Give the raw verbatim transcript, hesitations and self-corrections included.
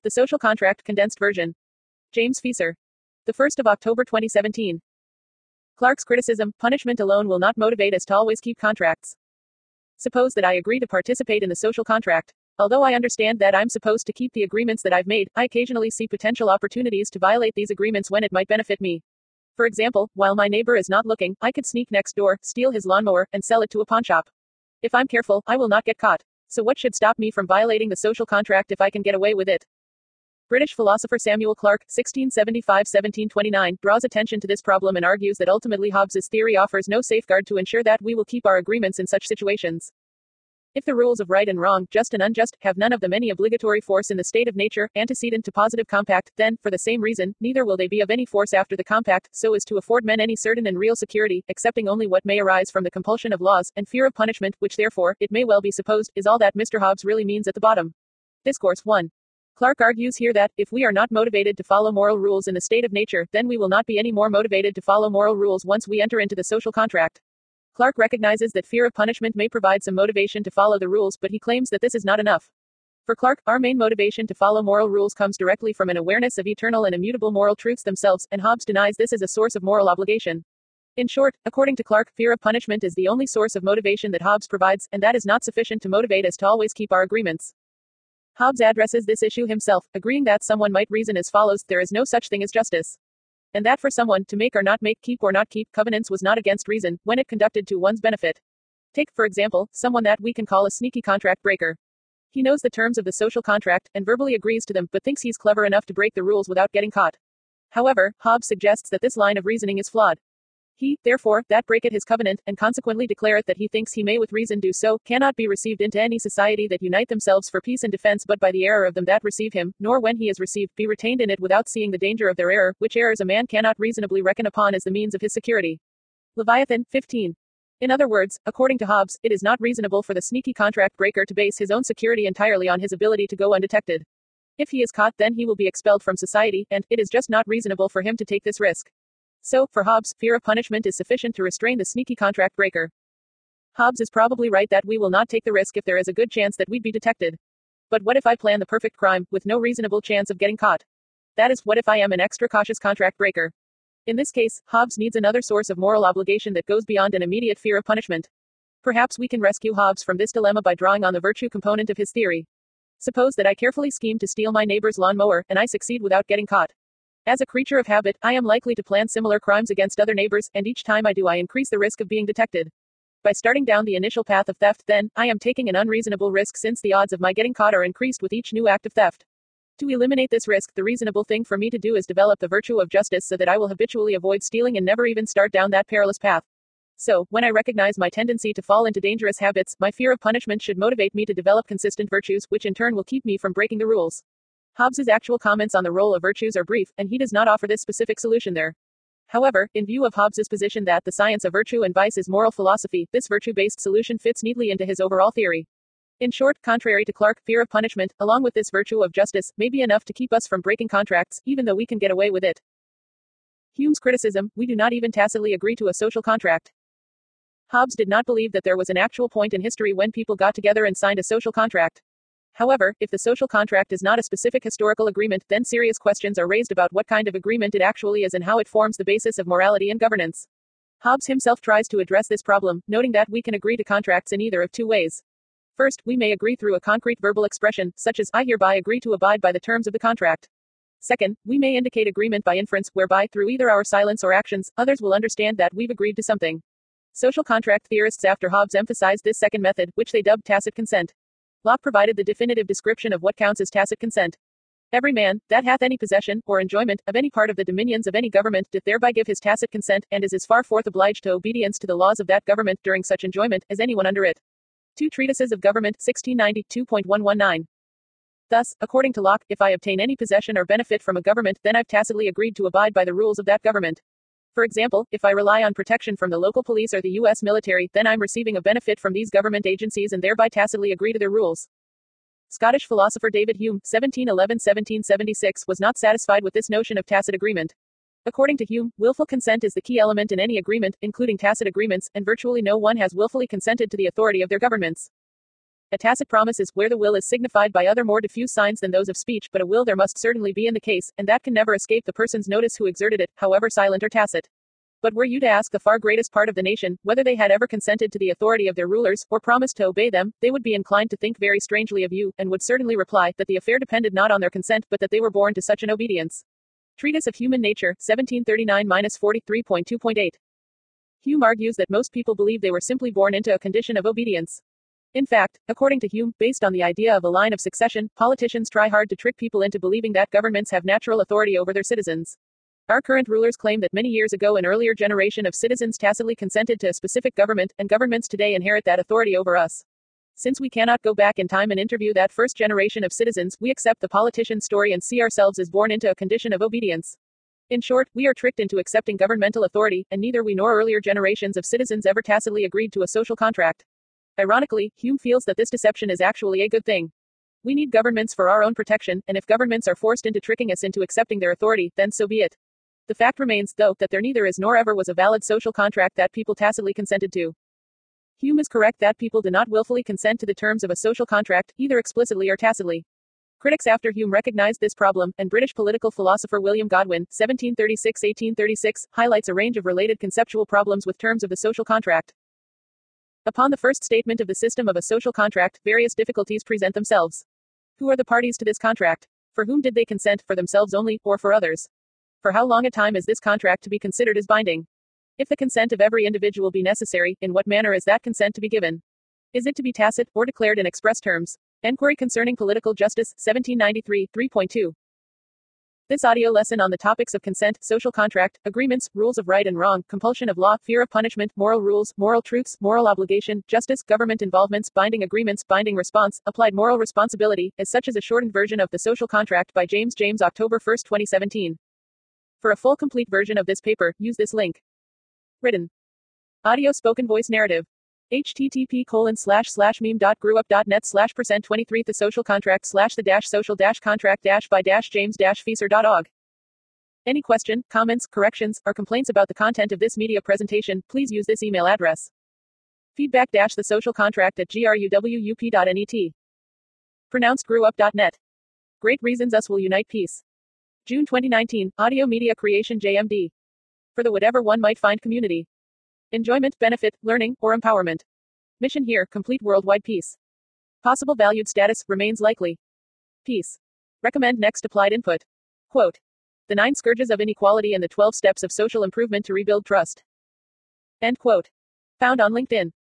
The Social Contract, Condensed Version. James Fieser. The first of October twenty seventeen. Clark's criticism, punishment alone will not motivate us to always keep contracts. Suppose that I agree to participate in the social contract. Although I understand that I'm supposed to keep the agreements that I've made, I occasionally see potential opportunities to violate these agreements when it might benefit me. For example, while my neighbor is not looking, I could sneak next door, steal his lawnmower, and sell it to a pawnshop. If I'm careful, I will not get caught. So what should stop me from violating the social contract if I can get away with it? British philosopher Samuel Clarke, sixteen seventy-five to seventeen twenty-nine, draws attention to this problem and argues that ultimately Hobbes's theory offers no safeguard to ensure that we will keep our agreements in such situations. If the rules of right and wrong, just and unjust, have none of them any obligatory force in the state of nature, antecedent to positive compact, then, for the same reason, neither will they be of any force after the compact, so as to afford men any certain and real security, excepting only what may arise from the compulsion of laws, and fear of punishment, which therefore, it may well be supposed, is all that Mister Hobbes really means at the bottom. Discourse one. Clarke argues here that, if we are not motivated to follow moral rules in the state of nature, then we will not be any more motivated to follow moral rules once we enter into the social contract. Clarke recognizes that fear of punishment may provide some motivation to follow the rules, but he claims that this is not enough. For Clarke, our main motivation to follow moral rules comes directly from an awareness of eternal and immutable moral truths themselves, and Hobbes denies this as a source of moral obligation. In short, according to Clarke, fear of punishment is the only source of motivation that Hobbes provides, and that is not sufficient to motivate us to always keep our agreements. Hobbes addresses this issue himself, agreeing that someone might reason as follows: there is no such thing as justice. And that for someone to make or not make, keep or not keep covenants was not against reason, when it conducted to one's benefit. Take, for example, someone that we can call a sneaky contract breaker. He knows the terms of the social contract, and verbally agrees to them, but thinks he's clever enough to break the rules without getting caught. However, Hobbes suggests that this line of reasoning is flawed. He, therefore, that breaketh his covenant, and consequently declareth that he thinks he may with reason do so, cannot be received into any society that unite themselves for peace and defense but by the error of them that receive him, nor when he is received, be retained in it without seeing the danger of their error, which errors a man cannot reasonably reckon upon as the means of his security. Leviathan, fifteen. In other words, according to Hobbes, it is not reasonable for the sneaky contract breaker to base his own security entirely on his ability to go undetected. If he is caught, then he will be expelled from society, and it is just not reasonable for him to take this risk. So, for Hobbes, fear of punishment is sufficient to restrain the sneaky contract breaker. Hobbes is probably right that we will not take the risk if there is a good chance that we'd be detected. But what if I plan the perfect crime, with no reasonable chance of getting caught? That is, what if I am an extra cautious contract breaker? In this case, Hobbes needs another source of moral obligation that goes beyond an immediate fear of punishment. Perhaps we can rescue Hobbes from this dilemma by drawing on the virtue component of his theory. Suppose that I carefully scheme to steal my neighbor's lawnmower, and I succeed without getting caught. As a creature of habit, I am likely to plan similar crimes against other neighbors, and each time I do, I increase the risk of being detected. By starting down the initial path of theft, then, I am taking an unreasonable risk since the odds of my getting caught are increased with each new act of theft. To eliminate this risk, the reasonable thing for me to do is develop the virtue of justice so that I will habitually avoid stealing and never even start down that perilous path. So, when I recognize my tendency to fall into dangerous habits, my fear of punishment should motivate me to develop consistent virtues, which in turn will keep me from breaking the rules. Hobbes's actual comments on the role of virtues are brief, and he does not offer this specific solution there. However, in view of Hobbes's position that the science of virtue and vice is moral philosophy, this virtue-based solution fits neatly into his overall theory. In short, contrary to Clarke, fear of punishment, along with this virtue of justice, may be enough to keep us from breaking contracts, even though we can get away with it. Hume's criticism: we do not even tacitly agree to a social contract. Hobbes did not believe that there was an actual point in history when people got together and signed a social contract. However, if the social contract is not a specific historical agreement, then serious questions are raised about what kind of agreement it actually is and how it forms the basis of morality and governance. Hobbes himself tries to address this problem, noting that we can agree to contracts in either of two ways. First, we may agree through a concrete verbal expression, such as, I hereby agree to abide by the terms of the contract. Second, we may indicate agreement by inference, whereby, through either our silence or actions, others will understand that we've agreed to something. Social contract theorists after Hobbes emphasized this second method, which they dubbed tacit consent. Locke provided the definitive description of what counts as tacit consent. Every man, that hath any possession, or enjoyment, of any part of the dominions of any government, doth thereby give his tacit consent, and is as far forth obliged to obedience to the laws of that government, during such enjoyment, as anyone under it. Two Treatises of Government, sixteen ninety, two point one one nine. Thus, according to Locke, if I obtain any possession or benefit from a government, then I've tacitly agreed to abide by the rules of that government. For example, if I rely on protection from the local police or the U S military, then I'm receiving a benefit from these government agencies and thereby tacitly agree to their rules. Scottish philosopher David Hume, seventeen eleven to seventeen seventy-six, was not satisfied with this notion of tacit agreement. According to Hume, willful consent is the key element in any agreement, including tacit agreements, and virtually no one has willfully consented to the authority of their governments. A tacit promise is where the will is signified by other more diffuse signs than those of speech, but a will there must certainly be in the case, and that can never escape the person's notice who exerted it, however silent or tacit. But were you to ask the far greatest part of the nation, whether they had ever consented to the authority of their rulers, or promised to obey them, they would be inclined to think very strangely of you, and would certainly reply, that the affair depended not on their consent, but that they were born to such an obedience. Treatise of Human Nature, seventeen thirty-nine to forty-three point two point eight. Hume argues that most people believe they were simply born into a condition of obedience. In fact, according to Hume, based on the idea of a line of succession, politicians try hard to trick people into believing that governments have natural authority over their citizens. Our current rulers claim that many years ago an earlier generation of citizens tacitly consented to a specific government, and governments today inherit that authority over us. Since we cannot go back in time and interview that first generation of citizens, we accept the politician's story and see ourselves as born into a condition of obedience. In short, we are tricked into accepting governmental authority, and neither we nor earlier generations of citizens ever tacitly agreed to a social contract. Ironically, Hume feels that this deception is actually a good thing. We need governments for our own protection, and if governments are forced into tricking us into accepting their authority, then so be it. The fact remains, though, that there neither is nor ever was a valid social contract that people tacitly consented to. Hume is correct that people do not willfully consent to the terms of a social contract, either explicitly or tacitly. Critics after Hume recognized this problem, and British political philosopher William Godwin, seventeen thirty-six to eighteen thirty-six, highlights a range of related conceptual problems with terms of the social contract. Upon the first statement of the system of a social contract, various difficulties present themselves. Who are the parties to this contract? For whom did they consent, for themselves only, or for others? For how long a time is this contract to be considered as binding? If the consent of every individual be necessary, in what manner is that consent to be given? Is it to be tacit, or declared in express terms? Enquiry Concerning Political Justice, seventeen ninety-three, three point two. This audio lesson on the topics of consent, social contract, agreements, rules of right and wrong, compulsion of law, fear of punishment, moral rules, moral truths, moral obligation, justice, government involvements, binding agreements, binding response, applied moral responsibility, as such as a shortened version of the social contract by James James October first twenty seventeen. For a full complete version of this paper, use this link. Written. Audio spoken voice narrative. http colon slash slash meme dot grewup.net slash percent 23 the social contract slash the dash social dash contract dash by dash james dash fieser dot org. Any question, comments, corrections, or complaints about the content of this media presentation, please use this email address. Feedback dash the social contract at gruwup dot net. Pronounced grewup dot net. Great reasons us will unite peace. June twenty nineteen, Audio Media Creation J M D. For the whatever one might find community. Enjoyment, benefit, learning, or empowerment. Mission here, complete worldwide peace. Possible valued status, remains likely. Peace. Recommend next applied input. Quote. The nine scourges of inequality and the twelve steps of social improvement to rebuild trust. End quote. Found on LinkedIn.